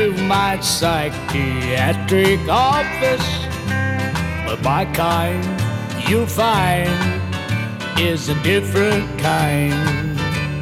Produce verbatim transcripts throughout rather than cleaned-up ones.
to my psychiatric office, but my kind you'll find is a different kind.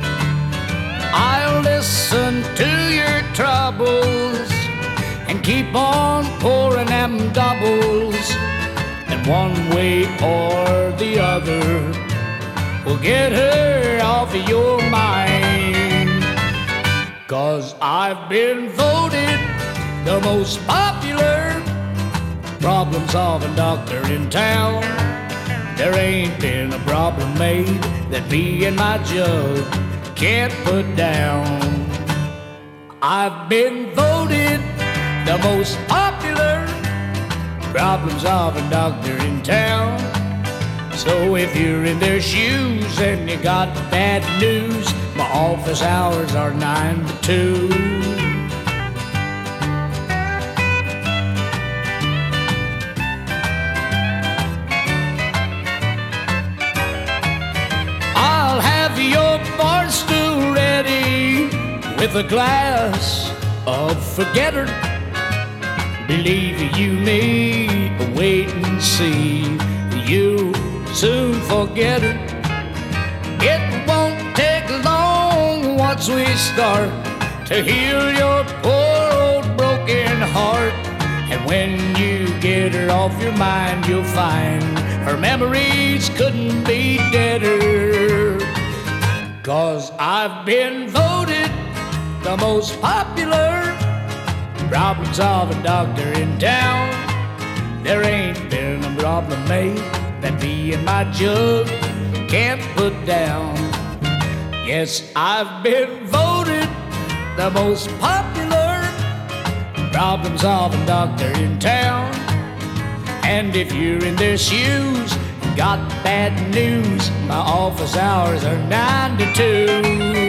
I'll listen to your troubles and keep on pouring them doubles, and one way or the other will get her off of your mind. 'Cause I've been voted the most popular problem-solving doctor in town. There ain't been a problem made that me and my judge can't put down. I've been voted the most popular problem-solving doctor in town. So if you're in their shoes and you got bad news, my office hours are nine to two. I'll have your bar stool ready with a glass of forgetter. Believe you me, wait and see, you'll soon forget her. It won't take long once we start to heal your poor old broken heart. And when you get her off your mind, you'll find her memories couldn't be deader. 'Cause I've been voted the most popular problem-solving doctor in town. There ain't been a problem made that me and my jug can't put down. Yes, I've been voted the most popular problem-solving doctor in town. And if you're in their shoes, got bad news, my office hours are nine to two.